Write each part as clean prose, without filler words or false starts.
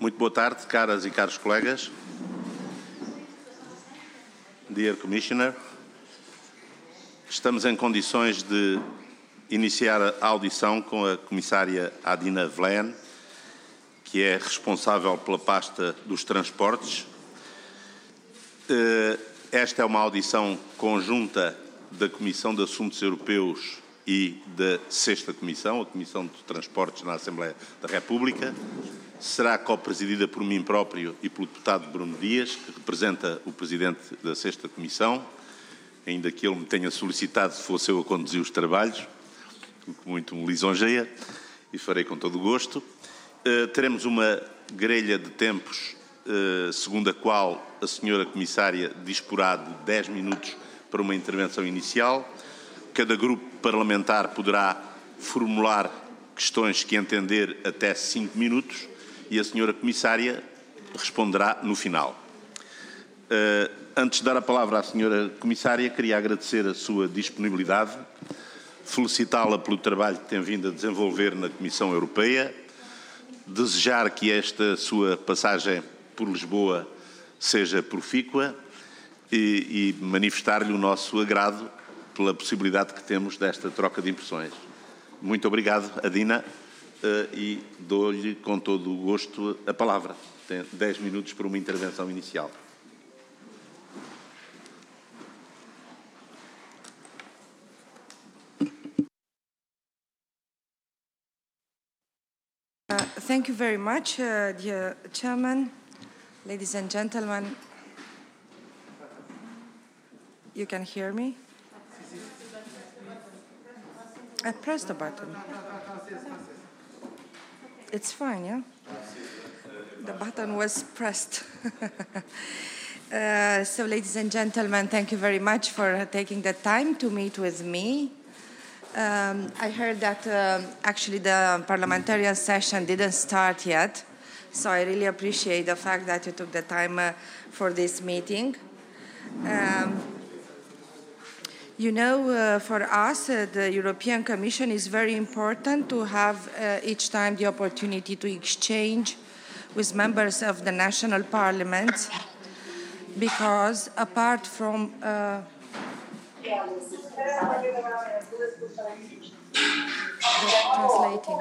Muito boa tarde, caras e caros colegas. Dear Commissioner, estamos em condições de iniciar a audição com a Comissária Adina Vălean, que é responsável pela pasta dos transportes. Esta é uma audição conjunta da Comissão de Assuntos Europeus e da Sexta Comissão, a Comissão de Transportes na Assembleia da República. Será co-presidida por mim próprio e pelo deputado Bruno Dias, que representa o Presidente da Sexta Comissão, ainda que ele me tenha solicitado se fosse eu a conduzir os trabalhos, o que muito me lisonjeia, e farei com todo o gosto. Teremos uma grelha de tempos, segundo a qual a senhora Comissária disporá de 10 minutos para uma intervenção inicial. Cada grupo parlamentar poderá formular questões que entender até 5 minutos e a senhora Comissária responderá no final. Antes de dar a palavra à senhora Comissária, queria agradecer a sua disponibilidade, felicitá-la pelo trabalho que tem vindo a desenvolver na Comissão Europeia, desejar que esta sua passagem por Lisboa seja profícua e manifestar-lhe o nosso agrado pela possibilidade que temos desta troca de impressões. Muito obrigado, Adina, e dou-lhe com todo o gosto a palavra. Tem 10 minutos para uma intervenção inicial. Thank you very much, dear Chairman, ladies and gentlemen. You can hear me? I pressed the button. It's fine, yeah? The button was pressed. So, ladies and gentlemen, thank you very much for taking the time to meet with me. I heard that actually the parliamentarian session didn't start yet, so I really appreciate the fact that you took the time for this meeting. You know, for us, the European Commission is very important to have each time the opportunity to exchange with members of the national parliaments, because apart from translating.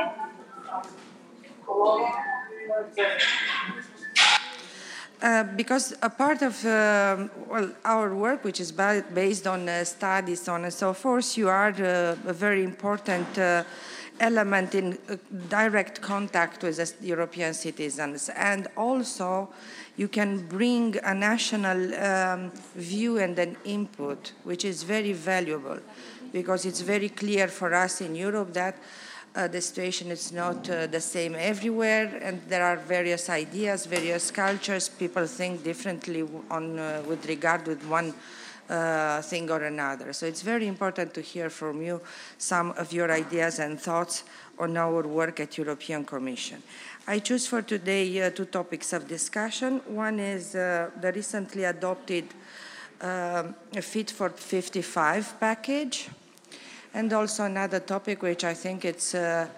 Because a part of our work, which is based on studies, so on and so forth, you are a very important element in direct contact with the European citizens. And also, you can bring a national view and an input, which is very valuable, because it's very clear for us in Europe that the situation is not the same everywhere, and there are various ideas, various cultures. People think differently with regard with one thing or another. So it's very important to hear from you some of your ideas and thoughts on our work at European Commission. I choose for today 2 topics of discussion. One is the recently adopted Fit for 55 package, and also another topic which I think it's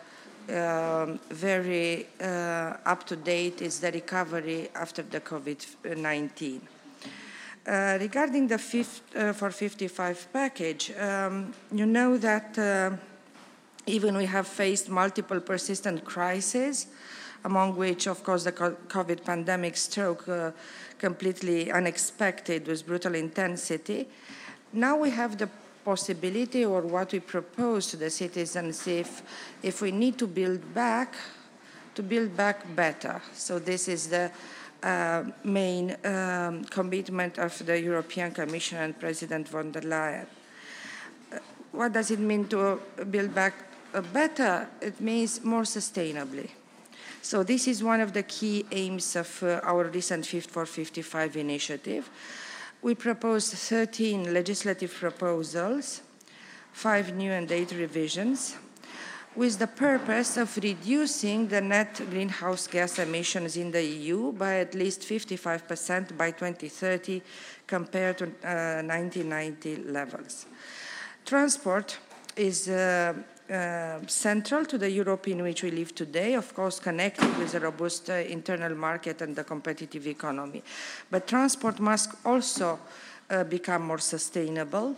very up to date is the recovery after the COVID-19. Regarding the Fit for 55 package, you know that even we have faced multiple persistent crises, among which, of course, the COVID pandemic struck completely unexpected with brutal intensity. Now we have the possibility, or what we propose to the citizens, if we need to build back better. So this is the main commitment of the European Commission and President von der Leyen. What does it mean to build back better? It means more sustainably. So this is one of the key aims of our recent Fit for 55 initiative. We proposed 13 legislative proposals, 5 new and 8 revisions, with the purpose of reducing the net greenhouse gas emissions in the EU by at least 55% by 2030 compared to 1990 levels. Transport is central to the Europe in which we live today, of course connected with a robust internal market and the competitive economy. But transport must also become more sustainable.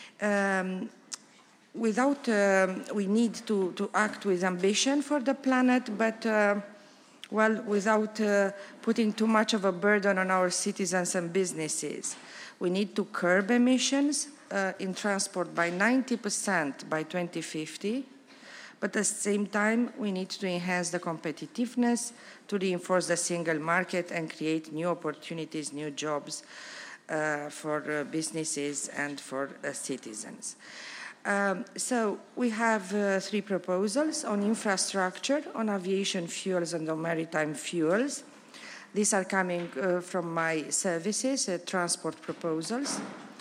We need to act with ambition for the planet, but without putting too much of a burden on our citizens and businesses. We need to curb emissions in transport by 90% by 2050, but at the same time, we need to enhance the competitiveness, to reinforce the single market and create new opportunities, new jobs for businesses and for citizens. So we have 3 proposals on infrastructure, on aviation fuels and on maritime fuels. These are coming from my services, transport proposals.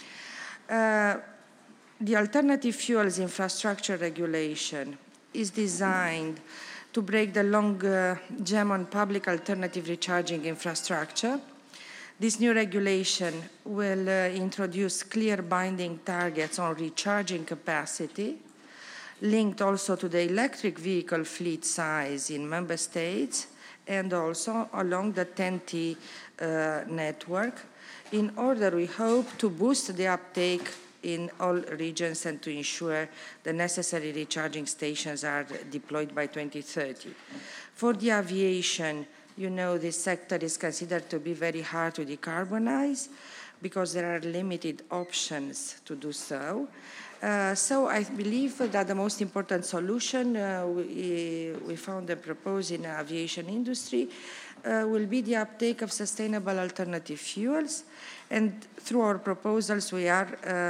The alternative fuels infrastructure regulation is designed to break the long gem on public alternative recharging infrastructure. This new regulation will introduce clear binding targets on recharging capacity, linked also to the electric vehicle fleet size in member states and also along the TEN-T network, in order, we hope, to boost the uptake in all regions and to ensure the necessary recharging stations are deployed by 2030. For the aviation, you know, this sector is considered to be very hard to decarbonize because there are limited options to do so. So I believe that the most important solution we found and proposed in the aviation industry will be the uptake of sustainable alternative fuels. And through our proposals, we are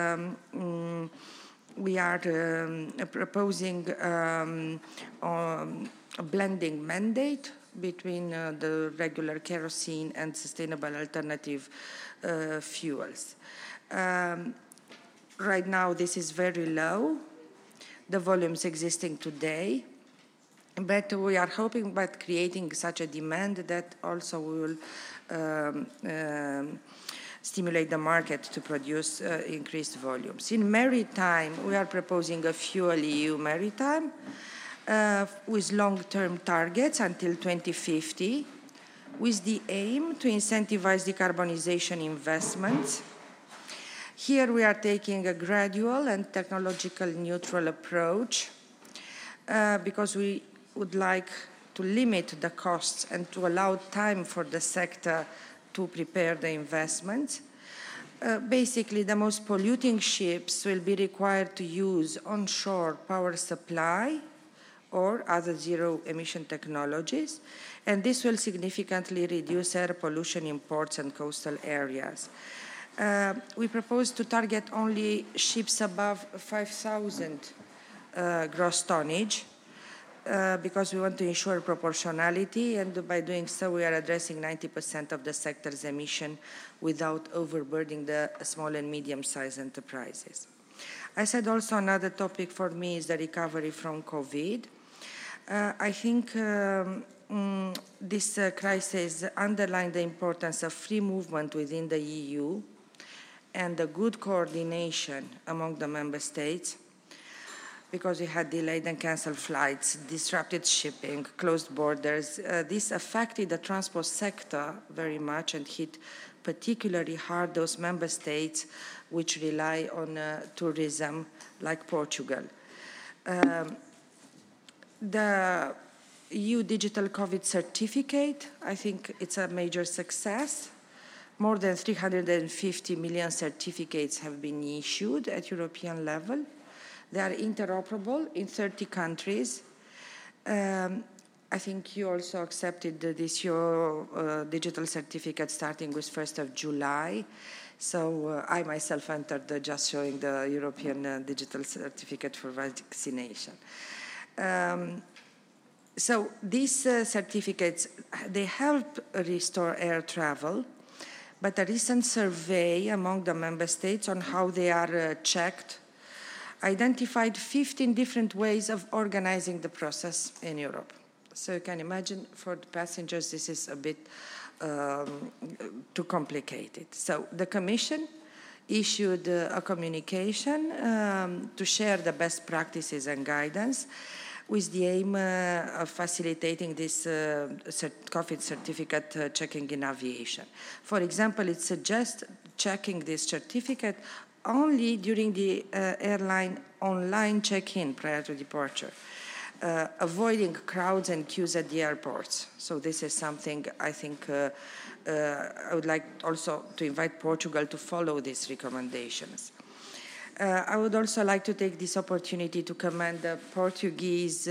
proposing a blending mandate between the regular kerosene and sustainable alternative fuels. Right now, this is very low, the volumes existing today, but we are hoping by creating such a demand that also will stimulate the market to produce increased volumes. In maritime, we are proposing a Fuel EU Maritime with long-term targets until 2050, with the aim to incentivize decarbonization investments. Here we are taking a gradual and technological neutral approach because we would like to limit the costs and to allow time for the sector to prepare the investments. Basically, the most polluting ships will be required to use onshore power supply or other zero-emission technologies, and this will significantly reduce air pollution in ports and coastal areas. We propose to target only ships above 5,000 gross tonnage because we want to ensure proportionality, and by doing so we are addressing 90% of the sector's emission without overburdening the small and medium-sized enterprises. I said also another topic for me is the recovery from COVID. I think this crisis underlined the importance of free movement within the EU and the good coordination among the member states, because we had delayed and canceled flights, disrupted shipping, closed borders. This affected the transport sector very much and hit particularly hard those member states which rely on tourism, like Portugal. The EU Digital COVID Certificate, I think it's a major success. More than 350 million certificates have been issued at European level. They are interoperable in 30 countries. I think you also accepted this your digital certificate starting with 1st of July. So I myself entered just showing the European digital certificate for vaccination. So these certificates, they help restore air travel, but a recent survey among the member states on how they are checked identified 15 different ways of organizing the process in Europe. So you can imagine for the passengers this is a bit too complicated. So the Commission issued a communication to share the best practices and guidance with the aim of facilitating this COVID certificate checking in aviation. For example, it suggests checking this certificate only during the airline online check-in prior to departure, avoiding crowds and queues at the airports. So this is something I think I would like also to invite Portugal to follow these recommendations. I would also like to take this opportunity to commend Portuguese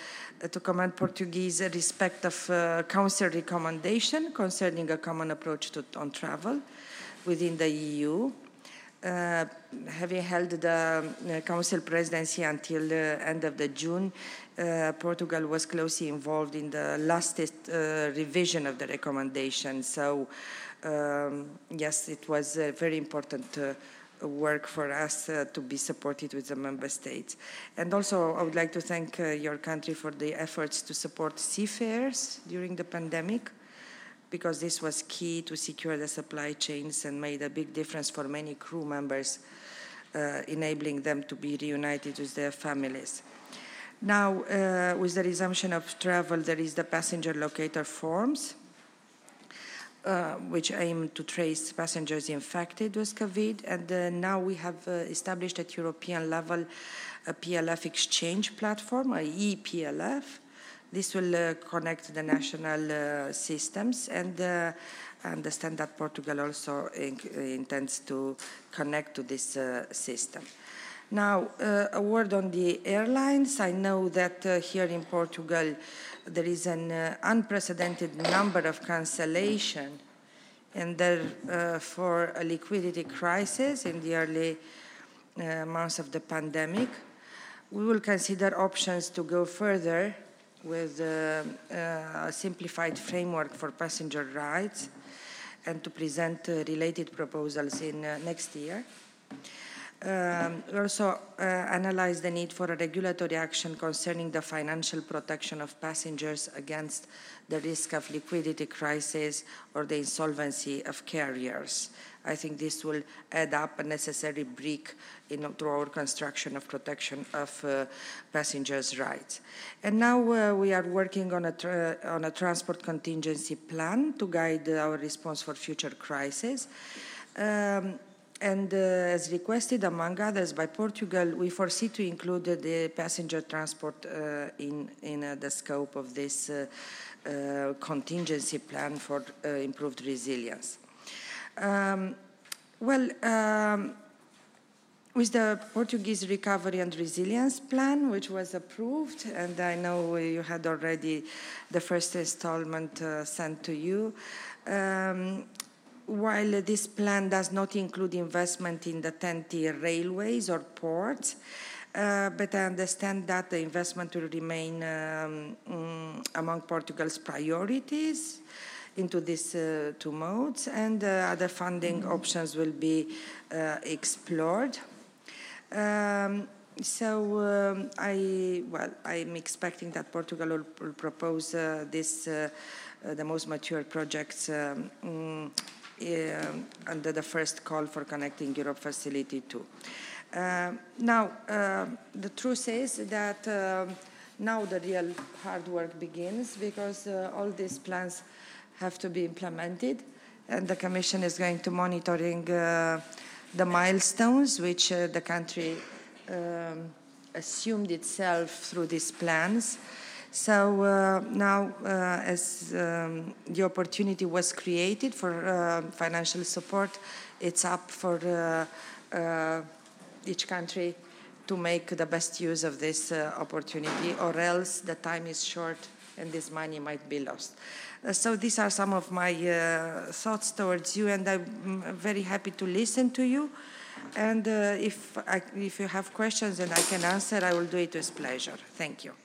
respect of Council recommendation concerning a common approach on travel within the EU. Having held the Council presidency until the end of the June, Portugal was closely involved in the latest revision of the recommendation. So, yes, it was very important work for us to be supported with the member states. And also, I would like to thank your country for the efforts to support seafarers during the pandemic, because this was key to secure the supply chains and made a big difference for many crew members, enabling them to be reunited with their families. Now, with the resumption of travel, there is the passenger locator forms, which aim to trace passengers infected with COVID. And now we have established at European level a PLF exchange platform, a ePLF. This will connect the national systems, and I understand that Portugal also intends to connect to this system. Now, a word on the airlines. I know that here in Portugal there is an unprecedented number of cancellation, and for a liquidity crisis in the early months of the pandemic. We will consider options to go further with a simplified framework for passenger rights and to present related proposals in next year. We also analyze the need for a regulatory action concerning the financial protection of passengers against the risk of liquidity crisis or the insolvency of carriers. I think this will add up a necessary brick to our construction of protection of passengers' rights. And now we are working on a transport contingency plan to guide our response for future crises. And as requested, among others, by Portugal, we foresee to include the passenger transport in the scope of this contingency plan for improved resilience. With the Portuguese Recovery and Resilience Plan, which was approved, and I know you had already the first installment sent to you, while this plan does not include investment in the TEN-T railways or ports, but I understand that the investment will remain among Portugal's priorities into these two modes, and other funding options will be explored. I'm expecting that Portugal will propose the most mature projects under the first call for Connecting Europe Facility 2. Now, the truth is that now the real hard work begins, because all these plans have to be implemented, and the Commission is going to monitoring the milestones which the country assumed itself through these plans. So now, as the opportunity was created for financial support, it's up for each country to make the best use of this opportunity, or else the time is short and this money might be lost. So these are some of my thoughts towards you, and I'm very happy to listen to you. And if you have questions and I can answer, I will do it with pleasure. Thank you.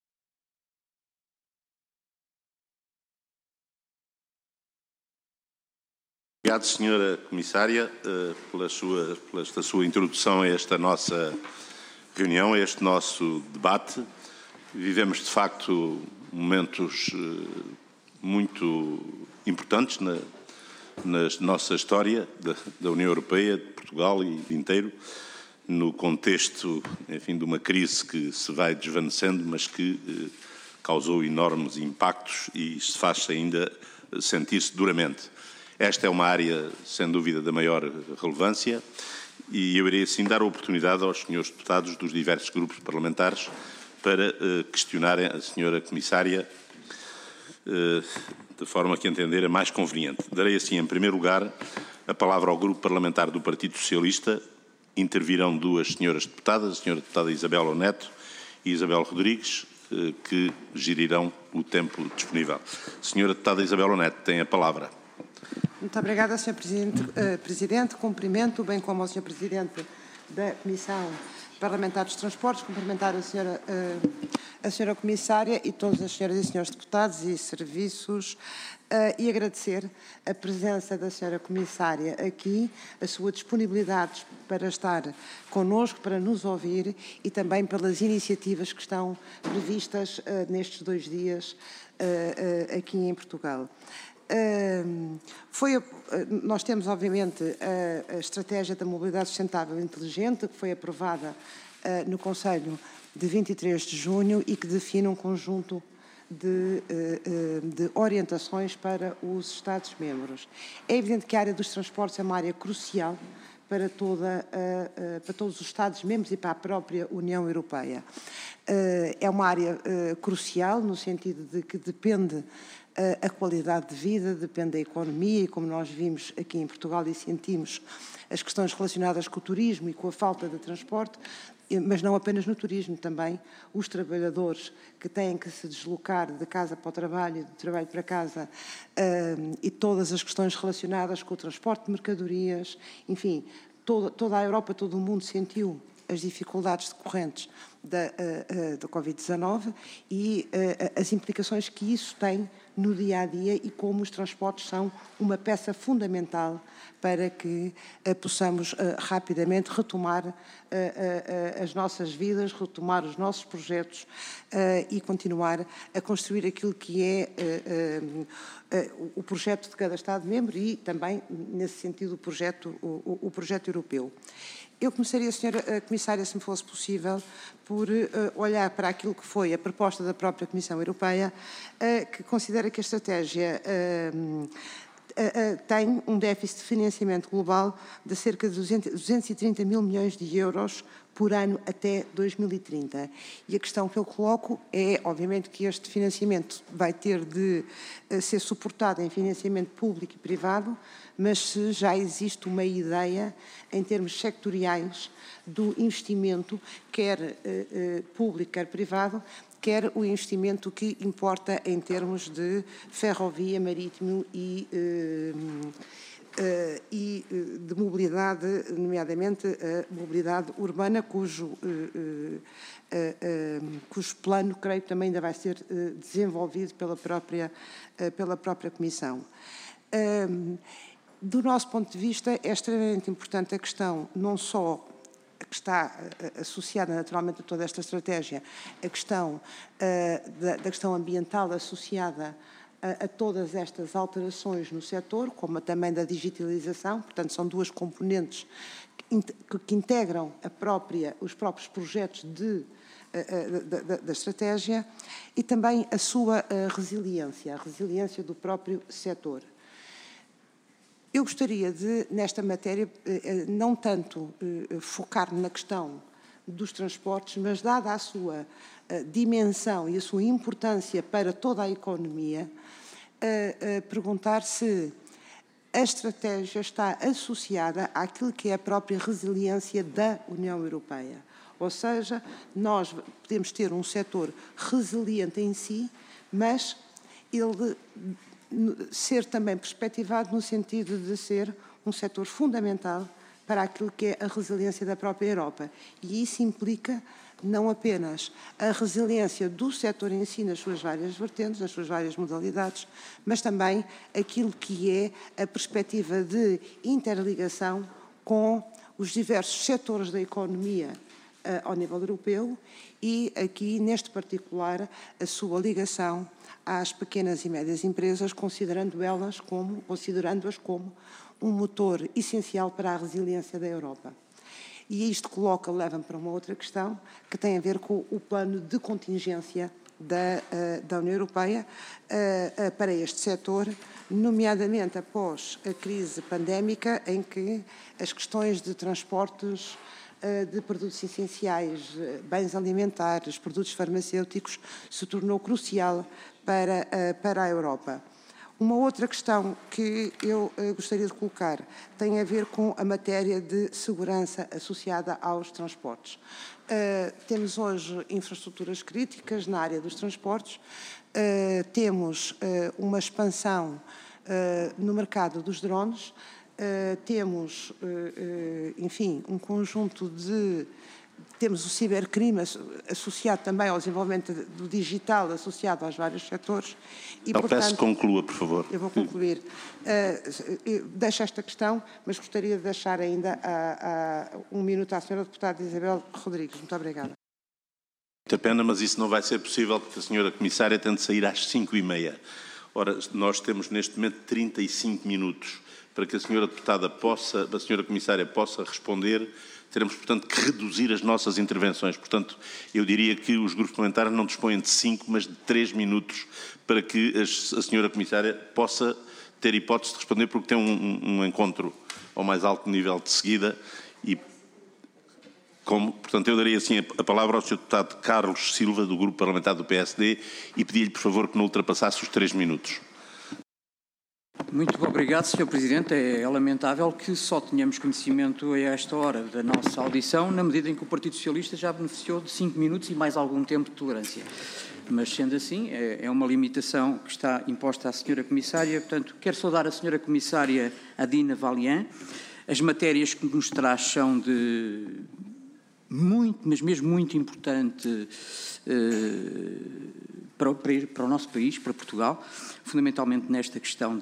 Obrigado, Sra. Comissária, pela sua introdução a esta nossa reunião, a este nosso debate. Vivemos, de facto, momentos muito importantes na nossa história da União Europeia, de Portugal e inteiro, no contexto, enfim, de uma crise que se vai desvanecendo, mas que causou enormes impactos e se faz ainda sentir-se duramente. Esta é uma área, sem dúvida, da maior relevância e eu irei, assim, dar a oportunidade aos senhores deputados dos diversos grupos parlamentares para questionarem a senhora Comissária de forma que entender a mais conveniente. Darei, assim, em primeiro lugar, a palavra ao Grupo Parlamentar do Partido Socialista. Intervirão duas senhoras deputadas, a senhora deputada Isabel Neto e Isabel Rodrigues, que gerirão o tempo disponível. Senhora deputada Isabel Neto, tem a palavra. Muito obrigada, Sr. Presidente. Cumprimento, bem como ao Sr. Presidente da Comissão Parlamentar dos Transportes, cumprimentar a senhora Comissária e todas as senhoras e senhores deputados e serviços e agradecer a presença da senhora Comissária aqui, a sua disponibilidade para estar connosco, para nos ouvir e também pelas iniciativas que estão previstas nestes 2 dias aqui em Portugal. Nós temos, obviamente, a Estratégia da Mobilidade Sustentável e Inteligente, que foi aprovada no Conselho de 23 de junho e que define um conjunto de orientações para os Estados-membros. É evidente que a área dos transportes é uma área crucial para todos os Estados-membros e para a própria União Europeia. É uma área crucial no sentido de que depende a qualidade de vida, depende da economia e, como nós vimos aqui em Portugal e sentimos as questões relacionadas com o turismo e com a falta de transporte, mas não apenas no turismo, também os trabalhadores que têm que se deslocar de casa para o trabalho, de trabalho para casa, e todas as questões relacionadas com o transporte de mercadorias, enfim, toda a Europa, todo o mundo sentiu as dificuldades decorrentes da Covid-19 e as implicações que isso tem no dia-a-dia e como os transportes são uma peça fundamental para que possamos rapidamente retomar as nossas vidas, retomar os nossos projetos e continuar a construir aquilo que é o projeto de cada Estado-membro e também, nesse sentido, o projeto europeu. Eu começaria, Senhora Comissária, se me fosse possível, por olhar para aquilo que foi a proposta da própria Comissão Europeia, que considera que a estratégia tem um déficit de financiamento global de cerca de 230 mil milhões de euros por ano até 2030. E a questão que eu coloco é, obviamente, que este financiamento vai ter de ser suportado em financiamento público e privado, mas se já existe uma ideia, em termos sectoriais, do investimento, quer público, quer privado, quer o investimento que importa em termos de ferrovia, marítimo e de mobilidade, nomeadamente a mobilidade urbana, cujo plano, creio, também ainda vai ser desenvolvido pela própria Comissão. Do nosso ponto de vista, é extremamente importante a questão, não só que está associada naturalmente a toda esta estratégia, a questão da questão ambiental associada a todas estas alterações no setor, como também da digitalização, portanto são duas componentes que integram os próprios projetos da estratégia e também a sua resiliência, a resiliência do próprio setor. Eu gostaria de, nesta matéria, não tanto focar na questão dos transportes, mas dada a sua dimensão e a sua importância para toda a economia, perguntar se a estratégia está associada àquilo que é a própria resiliência da União Europeia. Ou seja, nós podemos ter um setor resiliente em si, mas ele ser também perspectivado no sentido de ser um setor fundamental para aquilo que é a resiliência da própria Europa. E isso implica não apenas a resiliência do setor em si nas suas várias vertentes, nas suas várias modalidades, mas também aquilo que é a perspectiva de interligação com os diversos setores da economia ao nível europeu e aqui, neste particular, a sua ligação às pequenas e médias empresas, considerando-as como um motor essencial para a resiliência da Europa. E isto leva-me para uma outra questão que tem a ver com o plano de contingência da União Europeia para este setor, nomeadamente após a crise pandémica, em que as questões de transportes de produtos essenciais, bens alimentares, produtos farmacêuticos, se tornou crucial para a Europa. Uma outra questão que eu gostaria de colocar tem a ver com a matéria de segurança associada aos transportes. Temos hoje infraestruturas críticas na área dos transportes, temos uma expansão no mercado dos drones, temos, enfim, um conjunto de... Temos o cibercrime associado também ao desenvolvimento do digital, associado aos vários setores. E, Não, portanto, peço que conclua, por favor. Eu vou concluir. Deixo esta questão, mas gostaria de deixar ainda um minuto à senhora deputada Isabel Rodrigues. Muito obrigada. Muita pena, mas isso não vai ser possível porque a senhora Comissária tem de sair às 5h30. Ora, nós temos neste momento 35 minutos para que a senhora deputada a senhora Comissária possa responder. Teremos, portanto, que reduzir as nossas intervenções. Portanto, eu diria que os grupos parlamentares não dispõem de 5, mas de 3 minutos para que a senhora Comissária possa ter hipótese de responder, porque tem um encontro ao mais alto nível de seguida. E, portanto, eu daria assim a palavra ao Sr. Deputado Carlos Silva, do Grupo Parlamentar do PSD, e pedi-lhe, por favor, que não ultrapassasse os 3 minutos. Muito obrigado, Sr. Presidente. É lamentável que só tenhamos conhecimento a esta hora da nossa audição, na medida em que o Partido Socialista já beneficiou de 5 minutos e mais algum tempo de tolerância. Mas, sendo assim, é uma limitação que está imposta à Sra. Comissária. Portanto, quero saudar a Sra. Comissária Adina Valian. As matérias que nos traz são de muito, mas mesmo muito importante para o nosso país, para Portugal, fundamentalmente nesta questão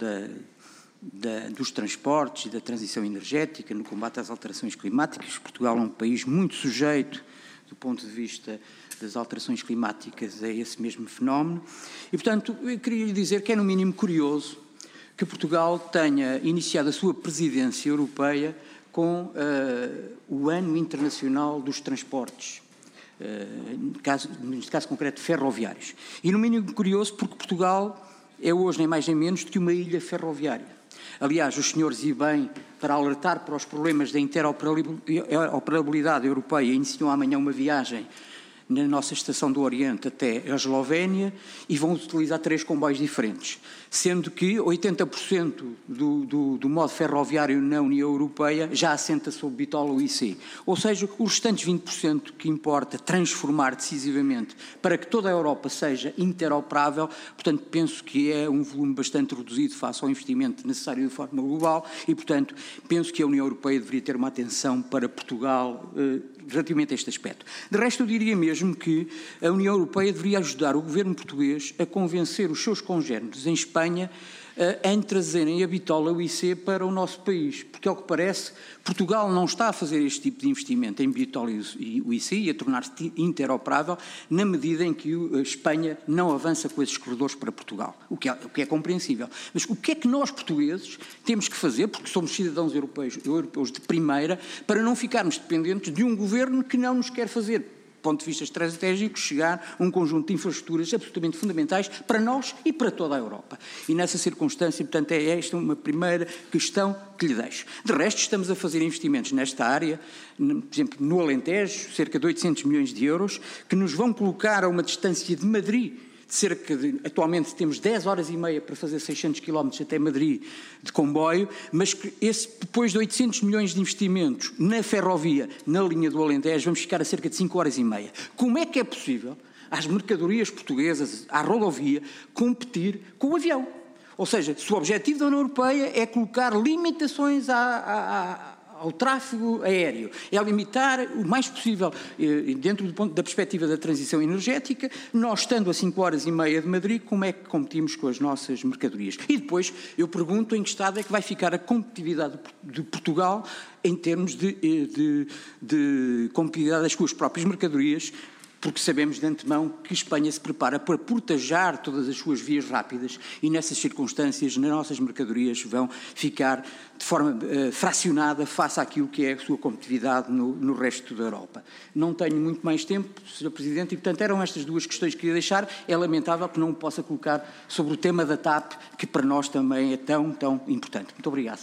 dos transportes e da transição energética, no combate às alterações climáticas. Portugal é um país muito sujeito, do ponto de vista das alterações climáticas, a esse mesmo fenómeno. E, portanto, eu queria lhe dizer que é, no mínimo, curioso que Portugal tenha iniciado a sua presidência europeia com o Ano Internacional dos Transportes. Neste caso concreto, ferroviários. E, no mínimo, curioso porque Portugal é hoje nem mais nem menos do que uma ilha ferroviária. Aliás, os senhores, e bem, para alertar para os problemas da interoperabilidade europeia, iniciam amanhã uma viagem na nossa estação do Oriente até a Eslovénia e vão utilizar 3 comboios diferentes, sendo que 80% do modo ferroviário na União Europeia já assenta sob bitola o IC. Ou seja, os restantes 20% que importa transformar decisivamente para que toda a Europa seja interoperável, portanto, penso que é um volume bastante reduzido face ao investimento necessário de forma global e, portanto, penso que a União Europeia deveria ter uma atenção para Portugal relativamente a este aspecto. De resto, eu diria mesmo que a União Europeia deveria ajudar o governo português a convencer os seus congéneres em Espanha em trazerem a bitola o IC para o nosso país, porque, ao que parece, Portugal não está a fazer este tipo de investimento em bitola e o IC e a tornar-se interoperável na medida em que a Espanha não avança com esses corredores para Portugal, o que é compreensível. Mas o que é que nós, portugueses, temos que fazer, porque somos cidadãos europeus de primeira, para não ficarmos dependentes de um governo que não nos quer fazer, do ponto de vista estratégico, chegar a um conjunto de infraestruturas absolutamente fundamentais para nós e para toda a Europa. E nessa circunstância, portanto, é esta uma primeira questão que lhe deixo. De resto, estamos a fazer investimentos nesta área, por exemplo, no Alentejo, cerca de 800 milhões de euros, que nos vão colocar a uma distância de Madrid, atualmente temos 10 horas e meia para fazer 600 km até Madrid de comboio, mas que depois de 800 milhões de investimentos na ferrovia, na linha do Alentejo, vamos ficar a cerca de 5 horas e meia. Como é que é possível às mercadorias portuguesas, à rodovia, competir com o avião? Ou seja, se o objetivo da União Europeia é colocar limitações ao tráfego aéreo, é limitar o mais possível, dentro do ponto da perspectiva da transição energética, nós estando a 5h30 de Madrid, como é que competimos com as nossas mercadorias? E depois eu pergunto em que estado é que vai ficar a competitividade de Portugal em termos de competitividade das suas próprias mercadorias, porque sabemos de antemão que Espanha se prepara para portajar todas as suas vias rápidas e nessas circunstâncias as nossas mercadorias vão ficar de forma fracionada face àquilo que é a sua competitividade no resto da Europa. Não tenho muito mais tempo, Sr. Presidente, e portanto eram estas duas questões que queria deixar. É lamentável que não o possa colocar sobre o tema da TAP, que para nós também é tão importante. Muito obrigado.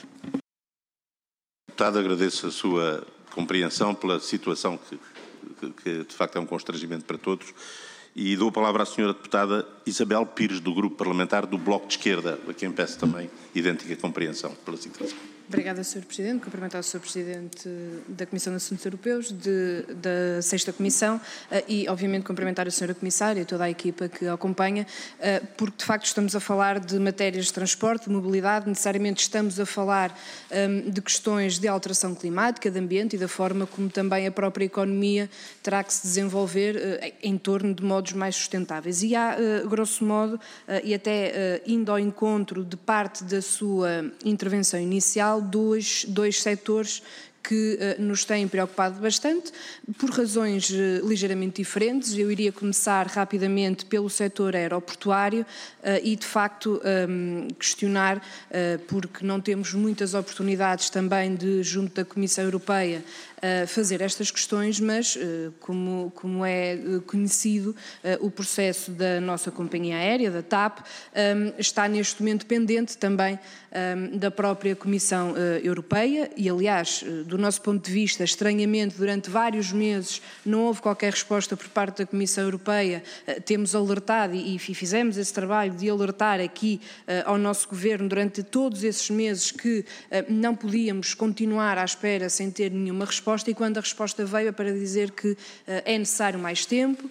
Deputado, agradeço a sua compreensão pela situação que de facto é um constrangimento para todos, e dou a palavra à senhora deputada Isabel Pires, do Grupo Parlamentar do Bloco de Esquerda, a quem peço também idêntica compreensão pela situação. Obrigada, Sr. Presidente. Cumprimentar o Sr. Presidente da Comissão de Assuntos Europeus, da 6ª Comissão, e, obviamente, cumprimentar a Sra. Comissária e toda a equipa que a acompanha, porque, de facto, estamos a falar de matérias de transporte, de mobilidade, necessariamente estamos a falar de questões de alteração climática, de ambiente e da forma como também a própria economia terá que se desenvolver em torno de modos mais sustentáveis. E há, grosso modo, e até indo ao encontro de parte da sua intervenção inicial, dois setores que nos têm preocupado bastante, por razões ligeiramente diferentes. Eu iria começar rapidamente pelo setor aeroportuário e, de facto, questionar, porque não temos muitas oportunidades também de, junto da Comissão Europeia, fazer estas questões, mas, como é conhecido, o processo da nossa companhia aérea, da TAP, está neste momento pendente também da própria Comissão Europeia e, aliás, do nosso ponto de vista, estranhamente, durante vários meses não houve qualquer resposta por parte da Comissão Europeia. Temos alertado e fizemos esse trabalho de alertar aqui ao nosso Governo durante todos esses meses que não podíamos continuar à espera sem ter nenhuma resposta, e quando a resposta veio é para dizer que é necessário mais tempo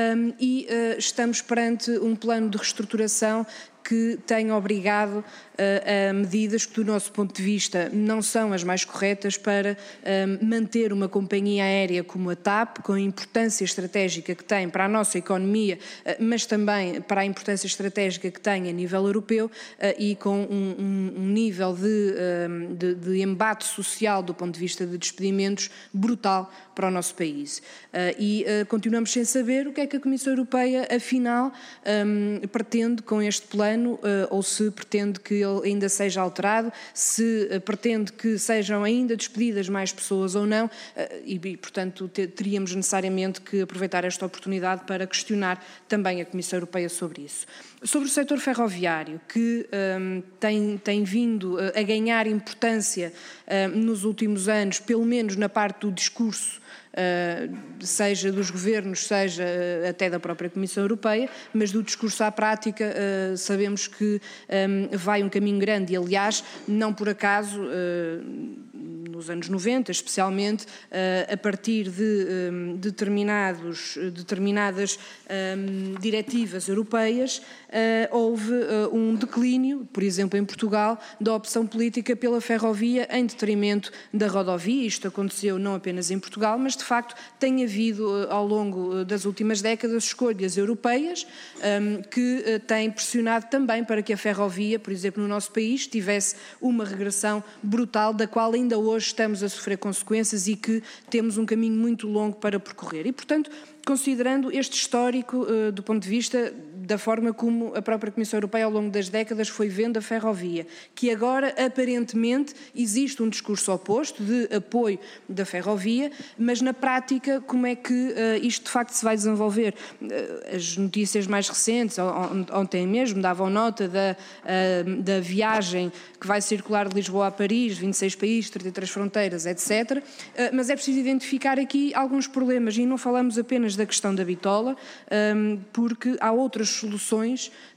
e estamos perante um plano de reestruturação que tem obrigado a medidas que, do nosso ponto de vista, não são as mais corretas para manter uma companhia aérea como a TAP, com a importância estratégica que tem para a nossa economia, mas também para a importância estratégica que tem a nível europeu e com um nível de embate social do ponto de vista de despedimentos brutal para o nosso país. E continuamos sem saber o que é que a Comissão Europeia, afinal, pretende com este plano, ou se pretende que ele ainda seja alterado, se pretende que sejam ainda despedidas mais pessoas ou não, e portanto teríamos necessariamente que aproveitar esta oportunidade para questionar também a Comissão Europeia sobre isso. Sobre o setor ferroviário, que tem vindo a ganhar importância nos últimos anos, pelo menos na parte do discurso, seja dos governos, seja até da própria Comissão Europeia, mas do discurso à prática sabemos que vai um caminho grande e, aliás, não por acaso, nos anos 90, especialmente, a partir de determinadas diretivas europeias, houve um declínio, por exemplo, em Portugal, da opção política pela ferrovia em detrimento da rodovia. Isto aconteceu não apenas em Portugal, mas, de facto, tem havido, ao longo das últimas décadas, escolhas europeias que têm pressionado também para que a ferrovia, por exemplo, no nosso país, tivesse uma regressão brutal, da qual ainda hoje estamos a sofrer consequências e que temos um caminho muito longo para percorrer. E, portanto, considerando este histórico do ponto de vista da forma como a própria Comissão Europeia ao longo das décadas foi vendo a ferrovia, que agora aparentemente existe um discurso oposto de apoio da ferrovia, mas na prática como é que isto de facto se vai desenvolver? As notícias mais recentes, ontem mesmo, davam nota da viagem que vai circular de Lisboa a Paris, 26 países, 33 fronteiras, etc. Mas é preciso identificar aqui alguns problemas e não falamos apenas da questão da bitola, porque há outras soluções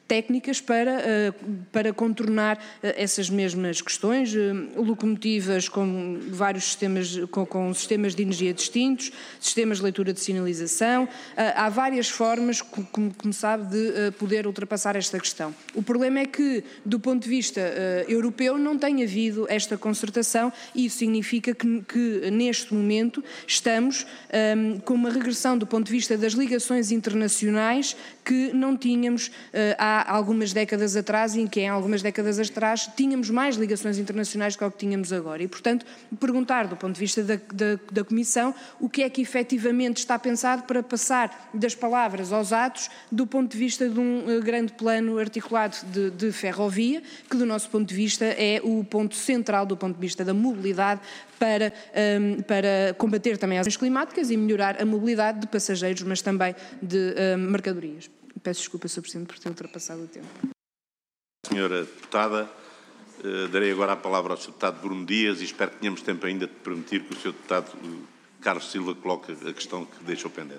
técnicas para contornar essas mesmas questões, locomotivas com vários sistemas, com sistemas de energia distintos, sistemas de leitura de sinalização. Há várias formas, como sabe, de poder ultrapassar esta questão. O problema é que, do ponto de vista europeu, não tem havido esta concertação e isso significa que neste momento estamos com uma regressão do ponto de vista das ligações internacionais que não tínhamos há algumas décadas atrás, em que em algumas décadas atrás tínhamos mais ligações internacionais do que tínhamos agora. E, portanto, perguntar do ponto de vista da Comissão o que é que efetivamente está pensado para passar das palavras aos atos do ponto de vista de um grande plano articulado de ferrovia, que do nosso ponto de vista é o ponto central do ponto de vista da mobilidade para combater também as alterações climáticas e melhorar a mobilidade de passageiros, mas também de mercadorias. Peço desculpa, Sr. Presidente, por ter ultrapassado o tempo. Senhora Deputada, darei agora a palavra ao Sr. Deputado Bruno Dias e espero que tenhamos tempo ainda de permitir que o Sr. Deputado Carlos Silva coloque a questão que deixou pendente.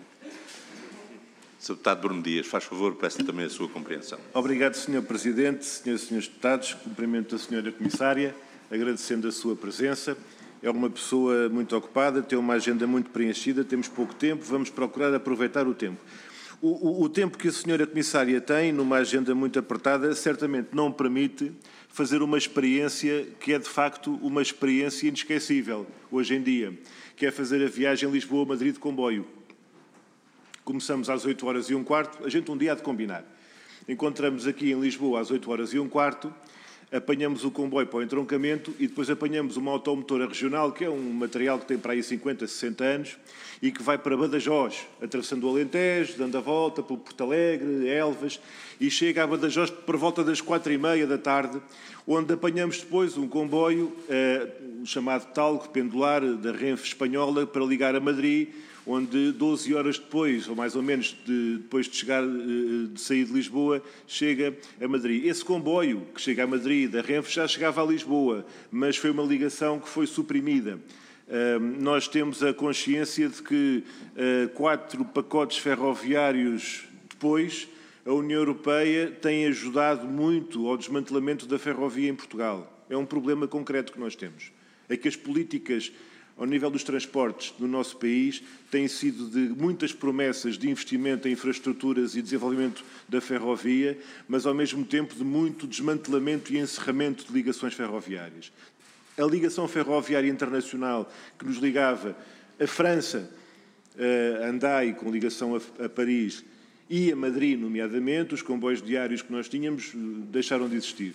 Sr. Deputado Bruno Dias, faz favor, peço também a sua compreensão. Obrigado, Sr. Presidente, Sras. e Srs. Deputados, cumprimento a Sra. Comissária, agradecendo a sua presença. É uma pessoa muito ocupada, tem uma agenda muito preenchida, temos pouco tempo, vamos procurar aproveitar o tempo. O tempo que a Sra. Comissária tem, numa agenda muito apertada, certamente não permite fazer uma experiência que é, de facto, uma experiência inesquecível, hoje em dia, que é fazer a viagem Lisboa-Madrid de comboio. Começamos às 8h15, a gente um dia há de combinar. Encontramos aqui em Lisboa às 8h15, apanhamos o comboio para o entroncamento e depois apanhamos uma automotora regional, que é um material que tem para aí 50, 60 anos, e que vai para Badajoz, atravessando o Alentejo, dando a volta pelo Porto Alegre, Elvas, e chega a Badajoz por volta das 4h30 da tarde, onde apanhamos depois um comboio, chamado Talgo pendular, da Renfe espanhola, para ligar a Madrid, onde 12 horas depois, ou mais ou menos depois de sair de Lisboa, chega a Madrid. Esse comboio que chega a Madrid da Renfe já chegava a Lisboa, mas foi uma ligação que foi suprimida. Nós temos a consciência de que 4 pacotes ferroviários depois, a União Europeia tem ajudado muito ao desmantelamento da ferrovia em Portugal. É um problema concreto que nós temos. É que as políticas ao nível dos transportes do nosso país, têm sido de muitas promessas de investimento em infraestruturas e desenvolvimento da ferrovia, mas ao mesmo tempo de muito desmantelamento e encerramento de ligações ferroviárias. A ligação ferroviária internacional que nos ligava a França, a Andai, com ligação a Paris, e a Madrid, nomeadamente, os comboios diários que nós tínhamos deixaram de existir.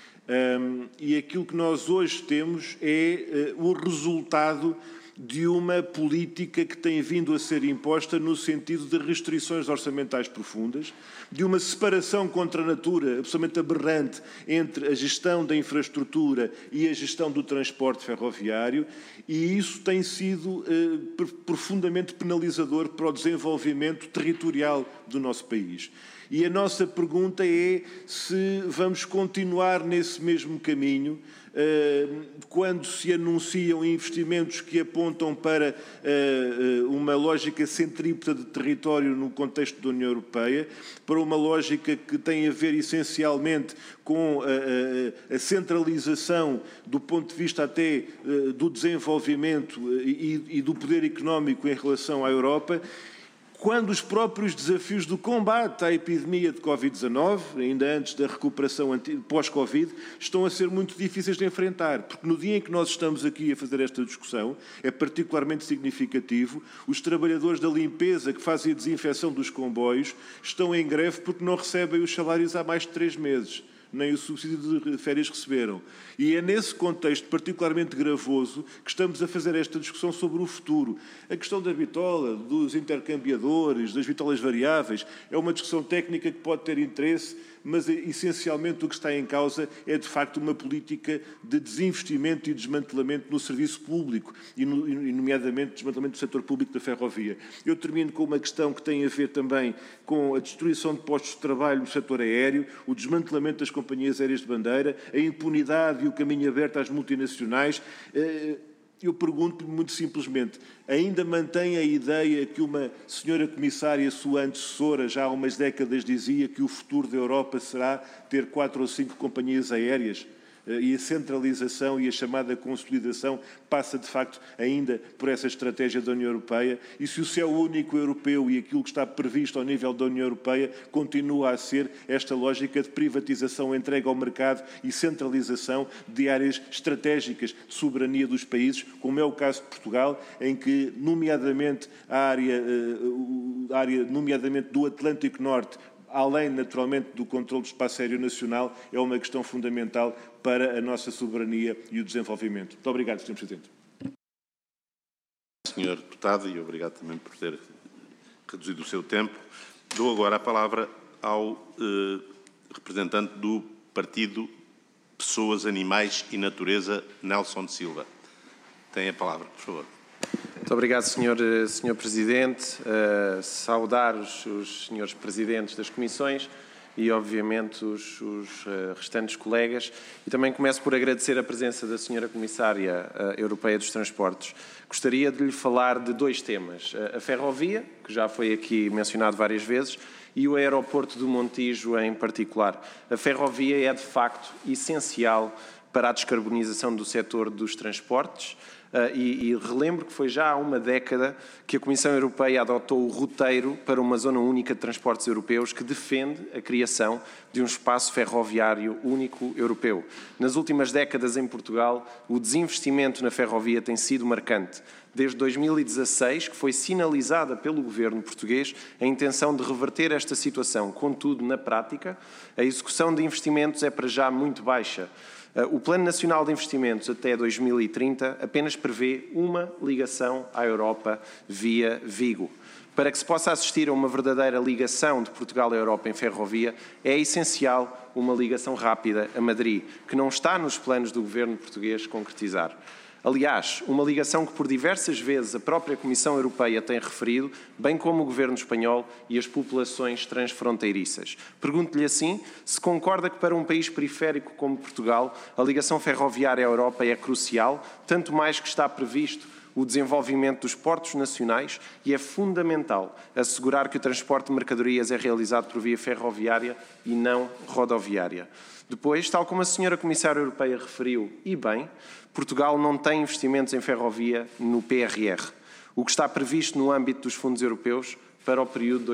E aquilo que nós hoje temos é o resultado de uma política que tem vindo a ser imposta no sentido de restrições orçamentais profundas, de uma separação contra a natura absolutamente aberrante entre a gestão da infraestrutura e a gestão do transporte ferroviário, e isso tem sido profundamente penalizador para o desenvolvimento territorial do nosso país. E a nossa pergunta é se vamos continuar nesse mesmo caminho, quando se anunciam investimentos que apontam para uma lógica centrípeta de território no contexto da União Europeia, para uma lógica que tem a ver essencialmente com a centralização do ponto de vista até do desenvolvimento e do poder económico em relação à Europa, quando os próprios desafios do combate à epidemia de Covid-19, ainda antes da recuperação pós-Covid, estão a ser muito difíceis de enfrentar, porque no dia em que nós estamos aqui a fazer esta discussão, é particularmente significativo, os trabalhadores da limpeza que fazem a desinfecção dos comboios estão em greve porque não recebem os salários há mais de 3 meses. Nem o subsídio de férias receberam. E é nesse contexto particularmente gravoso que estamos a fazer esta discussão sobre o futuro. A questão da bitola, dos intercambiadores, das bitolas variáveis, é uma discussão técnica que pode ter interesse, mas essencialmente o que está em causa é de facto uma política de desinvestimento e desmantelamento no serviço público, e nomeadamente desmantelamento do setor público da ferrovia. Eu termino com uma questão que tem a ver também com a destruição de postos de trabalho no setor aéreo, o desmantelamento das companhias aéreas de bandeira, a impunidade e o caminho aberto às multinacionais. Eu pergunto-lhe muito simplesmente, ainda mantém a ideia que uma senhora comissária, sua antecessora, já há umas décadas dizia que o futuro da Europa será ter 4 ou 5 companhias aéreas? E a centralização e a chamada consolidação passa, de facto, ainda por essa estratégia da União Europeia. E se o céu único europeu e aquilo que está previsto ao nível da União Europeia continua a ser esta lógica de privatização, entrega ao mercado e centralização de áreas estratégicas de soberania dos países, como é o caso de Portugal, em que, nomeadamente, a área nomeadamente do Atlântico Norte, além, naturalmente, do controle do espaço aéreo nacional, é uma questão fundamental para a nossa soberania e o desenvolvimento. Muito obrigado, Sr. Presidente. Senhor Deputado, e obrigado também por ter reduzido o seu tempo. Dou agora a palavra ao representante do Partido Pessoas, Animais e Natureza, Nelson de Silva. Tem a palavra, por favor. Muito obrigado, Sr. Presidente. Saudar os senhores Presidentes das Comissões e, obviamente, os restantes colegas. E também começo por agradecer a presença da Sra. Comissária Europeia dos Transportes. Gostaria de lhe falar de 2 temas. A ferrovia, que já foi aqui mencionado várias vezes, e o aeroporto do Montijo em particular. A ferrovia é, de facto, essencial para a descarbonização do setor dos transportes. E relembro que foi já há uma década que a Comissão Europeia adotou o roteiro para uma zona única de transportes europeus que defende a criação de um espaço ferroviário único europeu. Nas últimas décadas em Portugal, o desinvestimento na ferrovia tem sido marcante. Desde 2016, que foi sinalizada pelo governo português a intenção de reverter esta situação. Contudo, na prática, a execução de investimentos é para já muito baixa. O Plano Nacional de Investimentos até 2030 apenas prevê uma ligação à Europa via Vigo. Para que se possa assistir a uma verdadeira ligação de Portugal à Europa em ferrovia, é essencial uma ligação rápida a Madrid, que não está nos planos do governo português concretizar. Aliás, uma ligação que por diversas vezes a própria Comissão Europeia tem referido, bem como o Governo espanhol e as populações transfronteiriças. Pergunto-lhe assim, se concorda que para um país periférico como Portugal, a ligação ferroviária à Europa é crucial, tanto mais que está previsto o desenvolvimento dos portos nacionais e é fundamental assegurar que o transporte de mercadorias é realizado por via ferroviária e não rodoviária. Depois, tal como a Sra. Comissária Europeia referiu, e bem, Portugal não tem investimentos em ferrovia no PRR, o que está previsto no âmbito dos fundos europeus para o período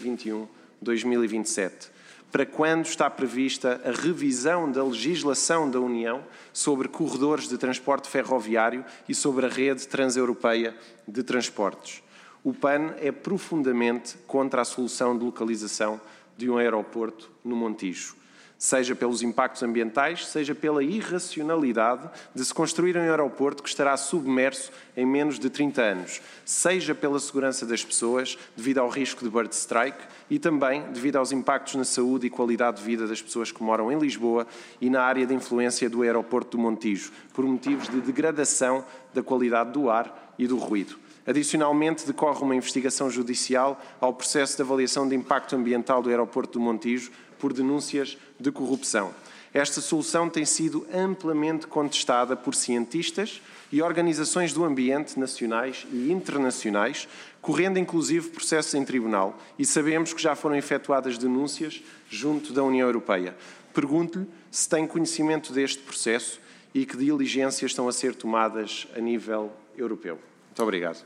2021-2027. Para quando está prevista a revisão da legislação da União sobre corredores de transporte ferroviário e sobre a rede transeuropeia de transportes? O PAN é profundamente contra a solução de localização de um aeroporto no Montijo, seja pelos impactos ambientais, seja pela irracionalidade de se construir um aeroporto que estará submerso em menos de 30 anos, seja pela segurança das pessoas, devido ao risco de bird strike, e também devido aos impactos na saúde e qualidade de vida das pessoas que moram em Lisboa e na área de influência do aeroporto do Montijo, por motivos de degradação da qualidade do ar e do ruído. Adicionalmente, decorre uma investigação judicial ao processo de avaliação de impacto ambiental do aeroporto do Montijo por denúncias de corrupção. Esta solução tem sido amplamente contestada por cientistas e organizações do ambiente nacionais e internacionais, correndo inclusive processos em tribunal, e sabemos que já foram efetuadas denúncias junto da União Europeia. Pergunto-lhe se tem conhecimento deste processo e que diligências estão a ser tomadas a nível europeu. Muito obrigado.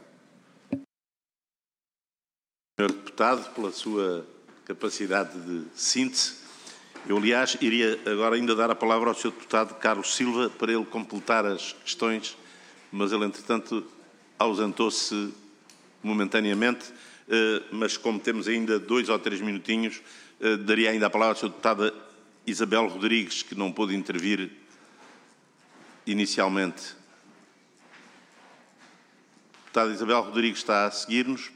Senhor Deputado, pela sua capacidade de síntese. Eu, aliás, iria agora ainda dar a palavra ao Sr. Deputado Carlos Silva para ele completar as questões, mas ele, entretanto, ausentou-se momentaneamente, mas como temos ainda 2 ou 3 minutinhos, daria ainda a palavra à Sra. Deputada Isabel Rodrigues, que não pôde intervir inicialmente. A deputada Isabel Rodrigues está a seguir-nos.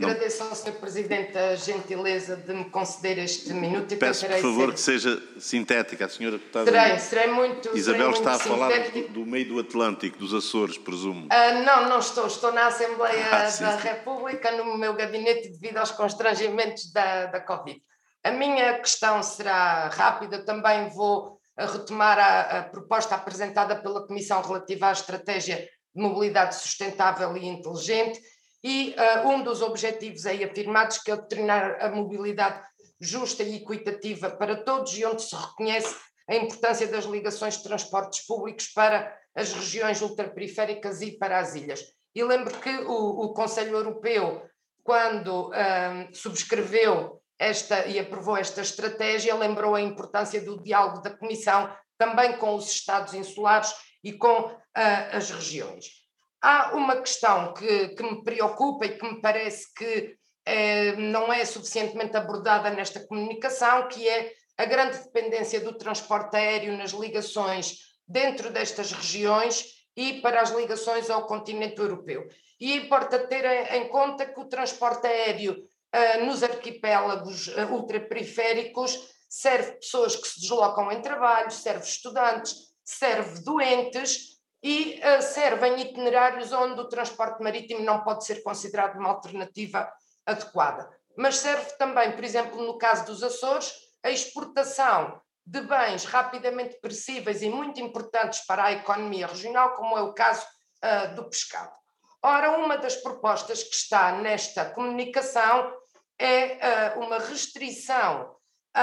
Agradeço ao Sr. Presidente a gentileza de me conceder este minuto. Peço, por favor, que seja sintética. A senhora deputada Serei muito Isabel está a falar sintética. do meio do Atlântico, dos Açores, presumo. Não estou. Estou na Assembleia Sim, da sim. República, no meu gabinete, devido aos constrangimentos da Covid. A minha questão será rápida. Também vou retomar a proposta apresentada pela Comissão relativa à Estratégia de Mobilidade Sustentável e Inteligente e um dos objetivos aí afirmados, que é o de tornar a mobilidade justa e equitativa para todos, e onde se reconhece a importância das ligações de transportes públicos para as regiões ultraperiféricas e para as ilhas. E lembro que o Conselho Europeu, quando subscreveu e aprovou esta estratégia, lembrou a importância do diálogo da Comissão também com os Estados insulares e com as regiões. Há uma questão que me preocupa e que me parece que não é suficientemente abordada nesta comunicação, que é a grande dependência do transporte aéreo nas ligações dentro destas regiões e para as ligações ao continente europeu. E importa ter em conta que o transporte aéreo nos arquipélagos ultraperiféricos serve pessoas que se deslocam em trabalho, serve estudantes, serve doentes e serve em itinerários onde o transporte marítimo não pode ser considerado uma alternativa adequada. Mas serve também, por exemplo, no caso dos Açores, a exportação de bens rapidamente perecíveis e muito importantes para a economia regional, como é o caso do pescado. Ora, uma das propostas que está nesta comunicação é uma restrição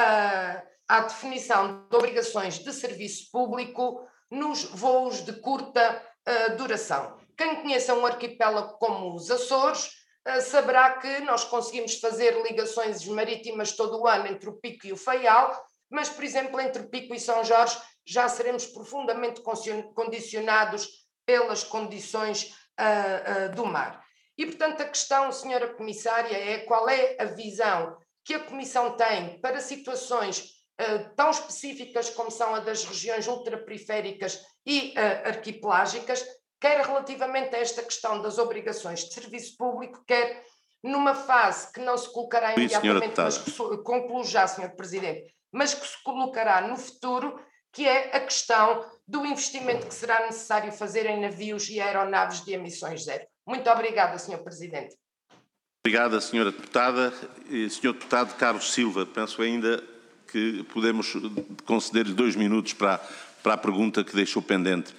à definição de obrigações de serviço público nos voos de curta duração. Quem conheça um arquipélago como os Açores saberá que nós conseguimos fazer ligações marítimas todo o ano entre o Pico e o Faial, mas, por exemplo, entre o Pico e São Jorge já seremos profundamente condicionados pelas condições do mar. E, portanto, a questão, Senhora Comissária, é qual é a visão que a Comissão tem para situações tão específicas como são a das regiões ultraperiféricas e arquipelágicas, quer relativamente a esta questão das obrigações de serviço público, quer numa fase que não se colocará imediatamente, mas que concluo já, Sr. Presidente, mas que se colocará no futuro, que é a questão do investimento que será necessário fazer em navios e aeronaves de emissões zero. Muito obrigada, Sr. Presidente. Obrigada, Sra. Deputada. Sr. Deputado Carlos Silva, penso ainda que podemos conceder-lhe 2 minutos para a pergunta que deixou pendente.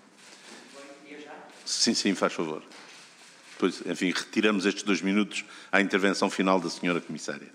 Sim, faz favor. Pois, enfim, retiramos estes 2 minutos à intervenção final da Sra. Comissária.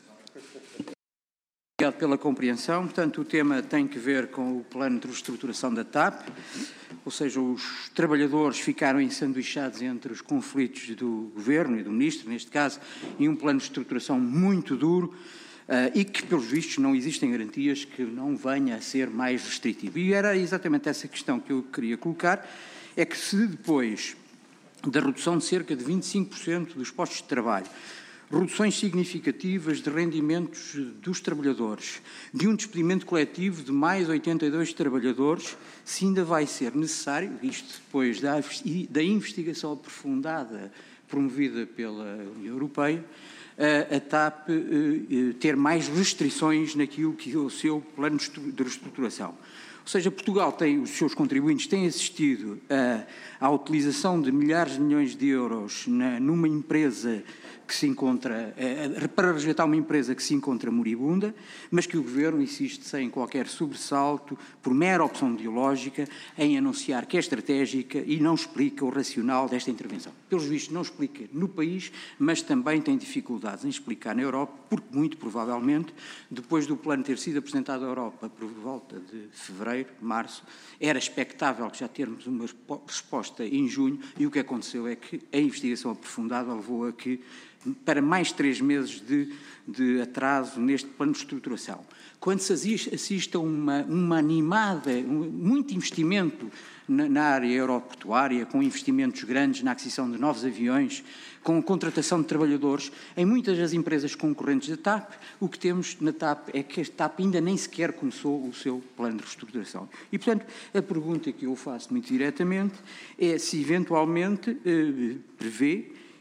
Obrigado pela compreensão. Portanto, o tema tem que ver com o plano de reestruturação da TAP, ou seja, os trabalhadores ficaram ensanduichados entre os conflitos do Governo e do Ministro, neste caso, e um plano de reestruturação muito duro e que, pelos vistos, não existem garantias que não venha a ser mais restritivo. E era exatamente essa questão que eu queria colocar, é que se depois da redução de cerca de 25% dos postos de trabalho, reduções significativas de rendimentos dos trabalhadores, de um despedimento coletivo de mais 82 trabalhadores, se ainda vai ser necessário, isto depois da investigação aprofundada promovida pela União Europeia, a TAP ter mais restrições naquilo que é o seu plano de reestruturação. Ou seja, Portugal os seus contribuintes têm assistido à utilização de milhares de milhões de euros numa empresa que se encontra, para resgatar uma empresa que se encontra moribunda, mas que o Governo insiste sem qualquer sobressalto, por mera opção ideológica, em anunciar que é estratégica e não explica o racional desta intervenção. Pelos vistos, não explica no país, mas também tem dificuldades em explicar na Europa, porque muito provavelmente, depois do plano ter sido apresentado à Europa por volta de fevereiro, março, era expectável que já termos uma resposta em junho, e o que aconteceu é que a investigação aprofundada levou a que para mais 3 meses de atraso neste plano de estruturação. Quando se assiste a uma animada, muito investimento na área aeroportuária, com investimentos grandes na aquisição de novos aviões, com contratação de trabalhadores, em muitas das empresas concorrentes da TAP, o que temos na TAP é que a TAP ainda nem sequer começou o seu plano de reestruturação. E, portanto, a pergunta que eu faço muito diretamente é se eventualmente prevê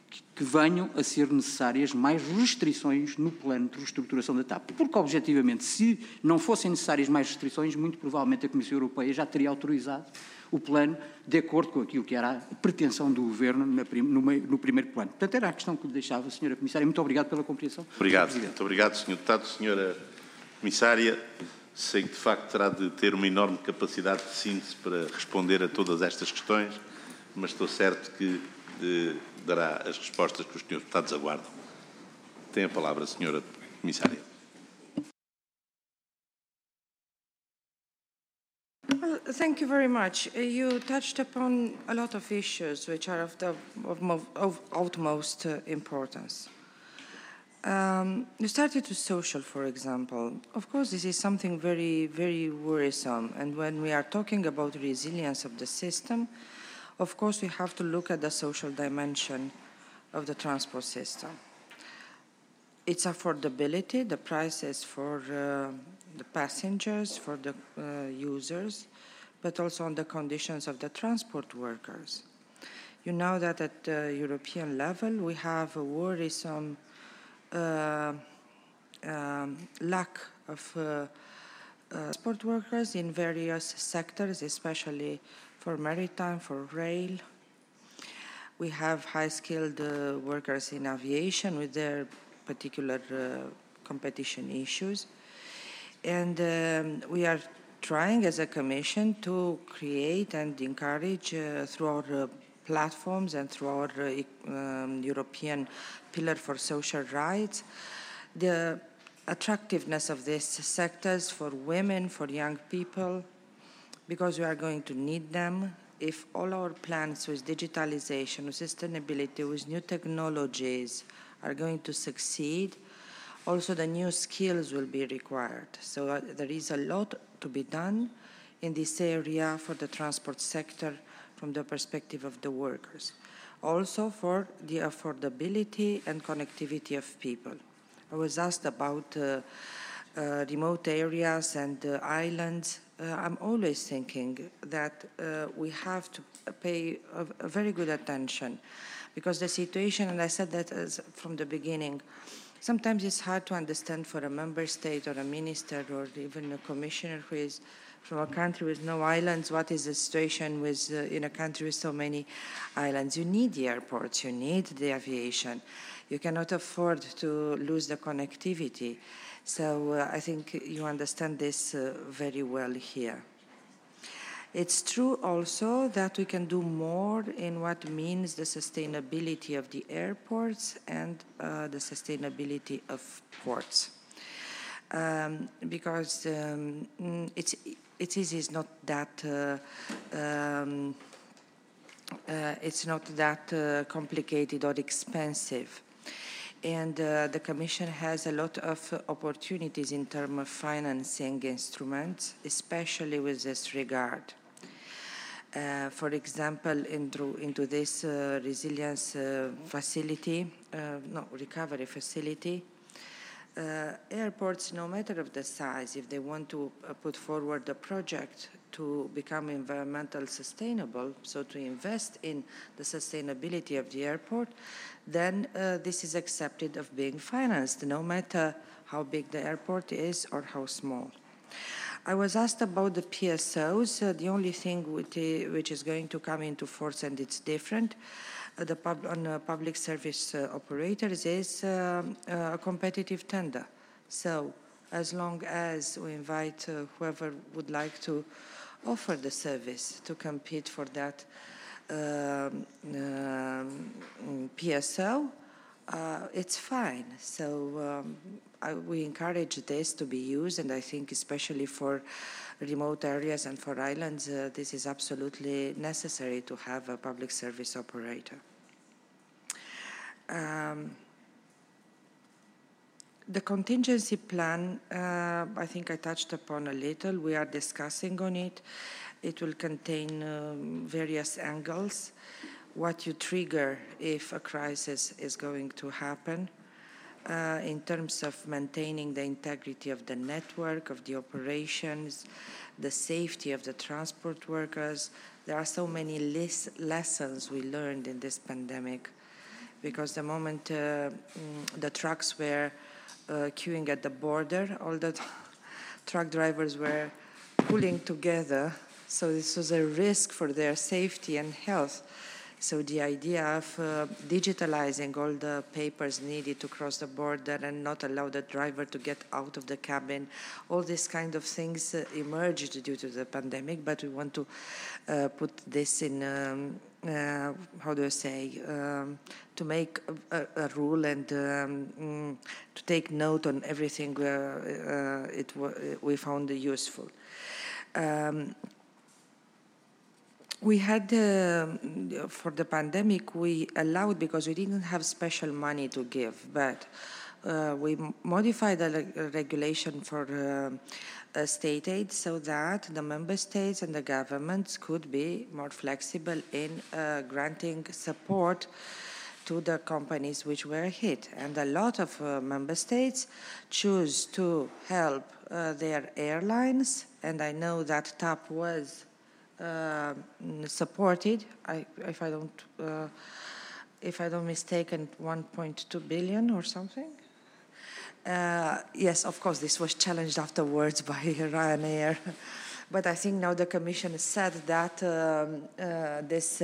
que venham a ser necessárias mais restrições no plano de reestruturação da TAP. Porque, objetivamente, se não fossem necessárias mais restrições, muito provavelmente a Comissão Europeia já teria autorizado o plano de acordo com aquilo que era a pretensão do Governo no primeiro plano. Portanto, era a questão que lhe deixava, Sra. Comissária. Muito obrigado pela compreensão. Obrigado. Muito obrigado, Sr. Deputado. Sra. Comissária, sei que, de facto, terá de ter uma enorme capacidade de síntese para responder a todas estas questões, mas estou certo que dará as respostas que os senhores deputados aguardam. Tem a palavra a Sra. Comissária. Well, thank you very much. You touched upon a lot of issues which are of utmost importance. You started with social, for example. Of course, this is something very, very worrisome. And when we are talking about resilience of the system, of course, we have to look at the social dimension of the transport system. Its affordability, the prices for the passengers, for the users, but also on the conditions of the transport workers. You know that at the European level, we have a worrisome lack of transport workers in various sectors, especially for maritime, for rail. We have high-skilled workers in aviation with their particular competition issues. And we are trying as a Commission to create and encourage through our platforms and through our European Pillar for Social Rights the attractiveness of these sectors for women, for young people, because we are going to need them. If all our plans with digitalization, with sustainability, with new technologies are going to succeed, also the new skills will be required. So there is a lot to be done in this area for the transport sector from the perspective of the workers. Also for the affordability and connectivity of people. I was asked about remote areas and islands. I'm always thinking that we have to pay a very good attention because the situation, and I said that from the beginning, sometimes it's hard to understand for a member state or a minister or even a commissioner who is from a country with no islands, what is the situation with in a country with so many islands. You need the airports, you need the aviation. You cannot afford to lose the connectivity. So I think you understand this very well here. It's true also that we can do more in what means the sustainability of the airports and the sustainability of ports. Because it's not that complicated or expensive. And the Commission has a lot of opportunities in terms of financing instruments, especially with this regard. For example, into this resilience facility, recovery facility, airports, no matter of the size, if they want to put forward a project to become environmental sustainable, so to invest in the sustainability of the airport, then this is accepted of being financed, no matter how big the airport is or how small. I was asked about the PSOs. The only thing which is going to come into force, and it's different, on public service operators is a competitive tender. So as long as we invite whoever would like to offer the service to compete for that PSO, it's fine. So we encourage this to be used, and I think especially for remote areas and for islands, this is absolutely necessary to have a public service operator. The contingency plan, I think I touched upon a little. We are discussing on it. It will contain various angles. What you trigger if a crisis is going to happen in terms of maintaining the integrity of the network, of the operations, the safety of the transport workers. There are so many lessons we learned in this pandemic because the moment the trucks were queuing at the border, all the truck drivers were pulling together, so this was a risk for their safety and health. So the idea of digitalizing all the papers needed to cross the border and not allow the driver to get out of the cabin, all these kind of things emerged due to the pandemic, but we want to put this in, how do I say, to make a rule and to take note on everything we found useful. We had, for the pandemic, we allowed, because we didn't have special money to give, but we modified the regulation for state aid so that the member states and the governments could be more flexible in granting support to the companies which were hit. And a lot of member states choose to help their airlines, and I know that TAP was supported, if I don't mistaken, 1.2 billion or something. Yes, of course, this was challenged afterwards by Ryanair, but I think now the Commission said that this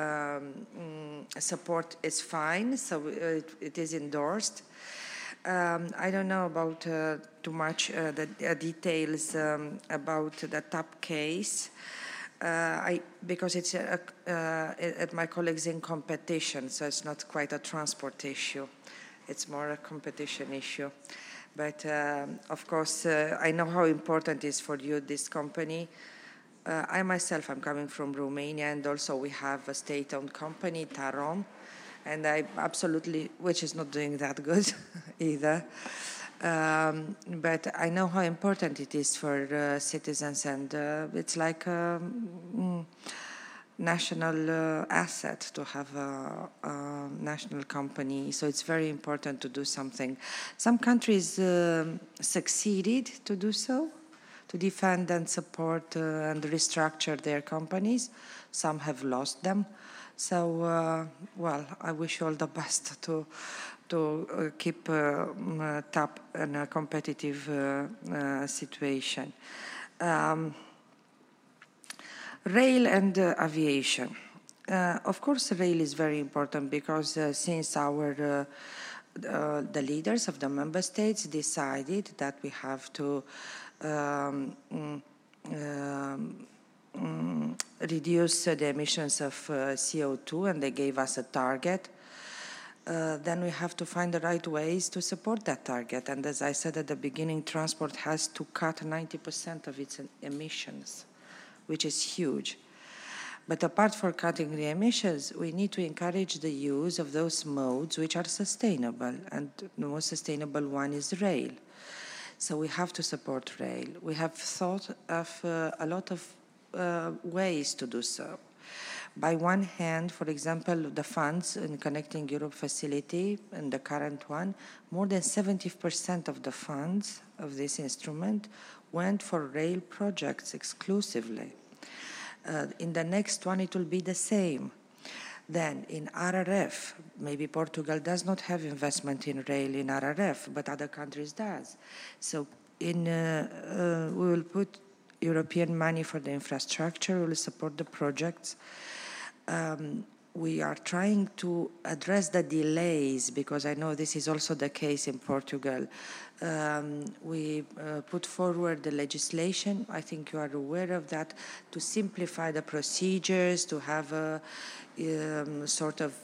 support is fine, so it is endorsed. I don't know about too much the details about the TAP case. Because it's at my colleagues in competition, so it's not quite a transport issue. It's more a competition issue. But of course, I know how important it is for you, this company. I myself, I'm coming from Romania, and also we have a state-owned company, Tarom, and I absolutely, which is not doing that good either. But I know how important it is for citizens, and it's like a national asset to have a national company. So it's very important to do something. Some countries succeeded to do so, to defend and support and restructure their companies. Some have lost them. So, well, I wish you all the best to keep TAP in a competitive situation. Rail and aviation. Of course, rail is very important because since the leaders of the member states decided that we have to reduce the emissions of CO2, and they gave us a target. Then we have to find the right ways to support that target. And as I said at the beginning, transport has to cut 90% of its emissions, which is huge. But apart from cutting the emissions, we need to encourage the use of those modes which are sustainable, and the most sustainable one is rail. So we have to support rail. We have thought of a lot of ways to do so. By one hand, for example, the funds in Connecting Europe facility, and the current one, more than 70% of the funds of this instrument went for rail projects exclusively. In the next one, it will be the same. Then in RRF, maybe Portugal does not have investment in rail in RRF, but other countries does. So we will put European money for the infrastructure, we will support the projects. We are trying to address the delays, because I know this is also the case in Portugal. We put forward the legislation, I think you are aware of that, to simplify the procedures, to have a sort of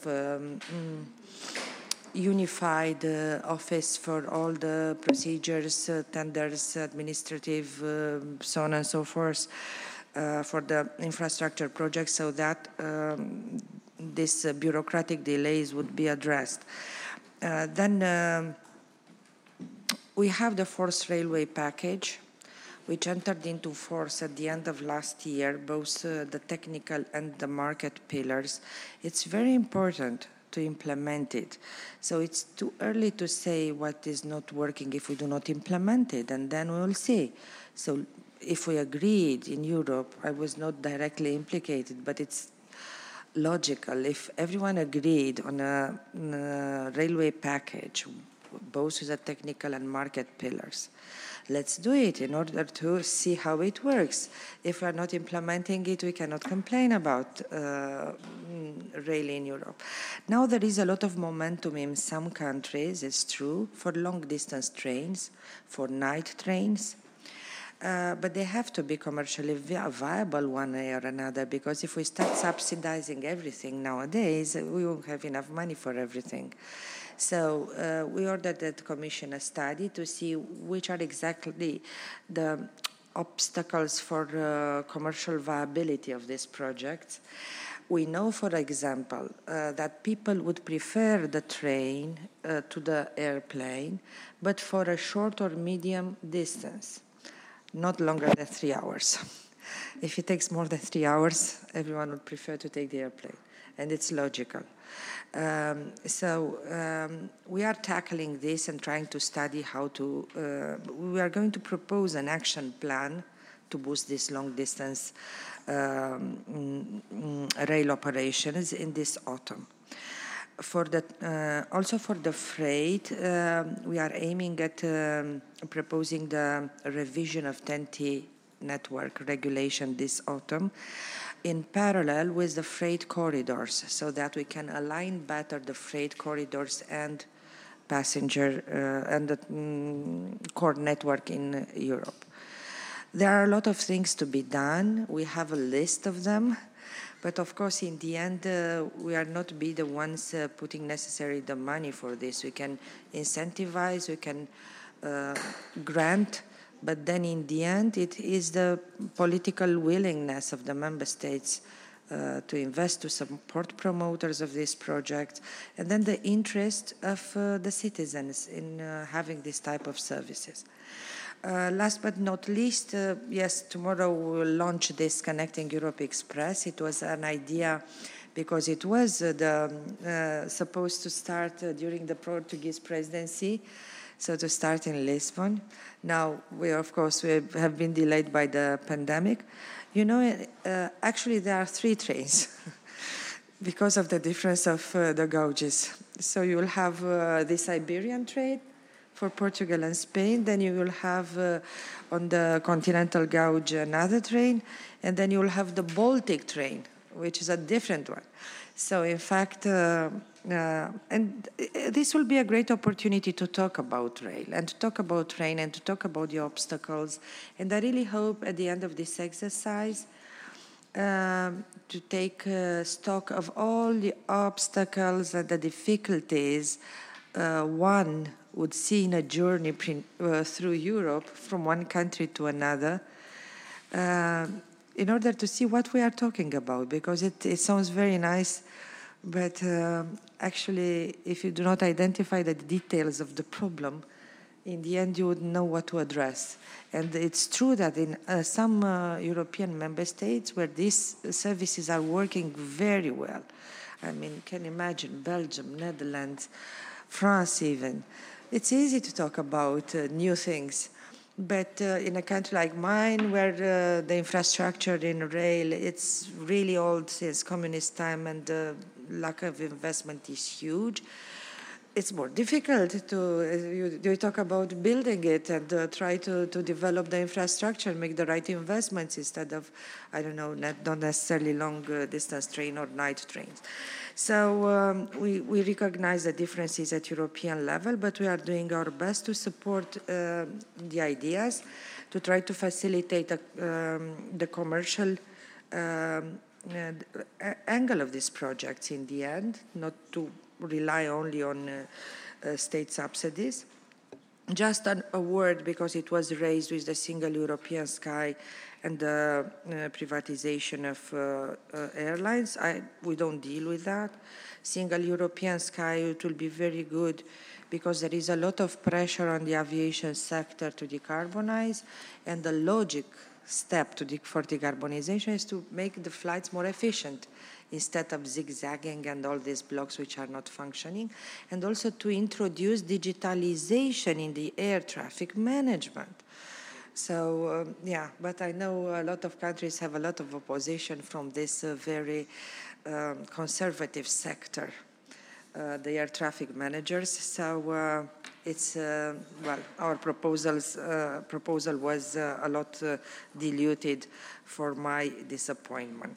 unified office for all the procedures, tenders, administrative, so on and so forth, for the infrastructure projects, so that these bureaucratic delays would be addressed. Then we have the fourth railway package, which entered into force at the end of last year, both the technical and the market pillars. It's very important to implement it. So it's too early to say what is not working if we do not implement it, and then we will see. So if we agreed in Europe, I was not directly implicated, but it's logical if everyone agreed on a railway package, both with the technical and market pillars. Let's do it in order to see how it works. If we are not implementing it, we cannot complain about rail in Europe. Now there is a lot of momentum in some countries, it's true, for long-distance trains, for night trains. But they have to be commercially viable one way or another, because if we start subsidizing everything nowadays, we won't have enough money for everything. So we ordered the Commission a study to see which are exactly the obstacles for commercial viability of this project. We know, for example, that people would prefer the train to the airplane, but for a short or medium distance, not longer than 3 hours. If it takes more than 3 hours, everyone would prefer to take the airplane, and it's logical. We are tackling this and trying to study how to, we are going to propose an action plan to boost this long-distance rail operations in this autumn. For the, also for the freight, we are aiming at proposing the revision of TEN-T network regulation this autumn in parallel with the freight corridors, so that we can align better the freight corridors and passenger and the core network in Europe. There are a lot of things to be done. We have a list of them. But of course, in the end, we are not be the ones putting necessarily the money for this. We can incentivize, we can grant, but then in the end, it is the political willingness of the member states to invest, to support promoters of this project, and then the interest of the citizens in having this type of services. Last but not least, yes, tomorrow we will launch this Connecting Europe Express. It was an idea because it was supposed to start during the Portuguese presidency, so to start in Lisbon. Now, we have been delayed by the pandemic. You know, actually there are 3 trains because of the difference of the gauges. So you will have the Iberian train for Portugal and Spain, then you will have on the continental gauge another train, and then you will have the Baltic train, which is a different one. So in fact, and this will be a great opportunity to talk about rail, and to talk about train, and to talk about the obstacles. And I really hope at the end of this exercise to take stock of all the obstacles and the difficulties one would see in a journey through Europe from one country to another, in order to see what we are talking about, because it sounds very nice, but actually if you do not identify the details of the problem, in the end you wouldn't know what to address. And it's true that in some European member states where these services are working very well, I mean, can imagine Belgium, Netherlands, France even, it's easy to talk about new things. But in a country like mine, where the infrastructure in rail, it's really old since communist time, and the lack of investment is huge, it's more difficult to you talk about building it and try to develop the infrastructure, make the right investments instead of, I don't know, not necessarily long distance train or night trains. So we recognize the differences at European level, but we are doing our best to support the ideas, to try to facilitate the commercial angle of these projects in the end, not to rely only on state subsidies. Just a word, because it was raised with the Single European Sky and the privatization of airlines. We don't deal with that. Single European Sky, it will be very good because there is a lot of pressure on the aviation sector to decarbonize, and the logic step for decarbonization is to make the flights more efficient instead of zigzagging and all these blocks which are not functioning, and also to introduce digitalization in the air traffic management. So, yeah, but I know a lot of countries have a lot of opposition from this very conservative sector, the air traffic managers. So it's well, our proposal was a lot diluted for my disappointment.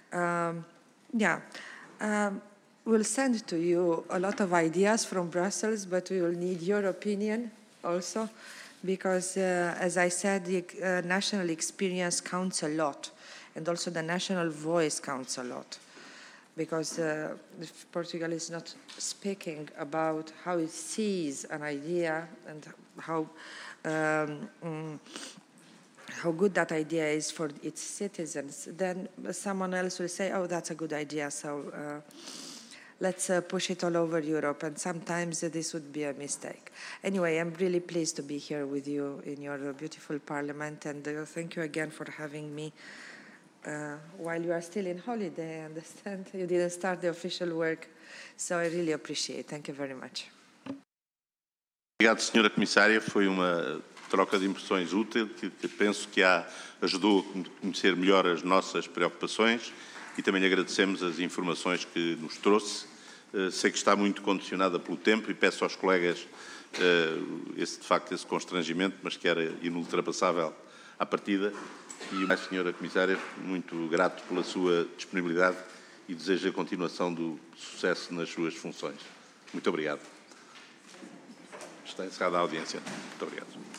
We'll send to you a lot of ideas from Brussels, but we will need your opinion also, because as I said, the national experience counts a lot, and also the national voice counts a lot, because if Portugal is not speaking about how it sees an idea and how good that idea is for its citizens, then someone else will say, oh, that's a good idea, so let's push it all over Europe, and sometimes this would be a mistake. Anyway, I'm really pleased to be here with you in your beautiful parliament, and thank you again for having me while you are still in holiday. I understand you didn't start the official work, so I really appreciate it. Thank you very much. Obrigado, Sra. Comissária. Foi uma troca de impressões útil, que penso que ajudou a conhecer melhor as nossas preocupações, e também lhe agradecemos as informações que nos trouxe. Sei que está muito condicionada pelo tempo e peço aos colegas de facto esse constrangimento, mas que era inultrapassável à partida. E a Sra. Comissária, muito grato pela sua disponibilidade e desejo a continuação do sucesso nas suas funções. Muito obrigado. Está encerrada a audiência. Muito obrigado.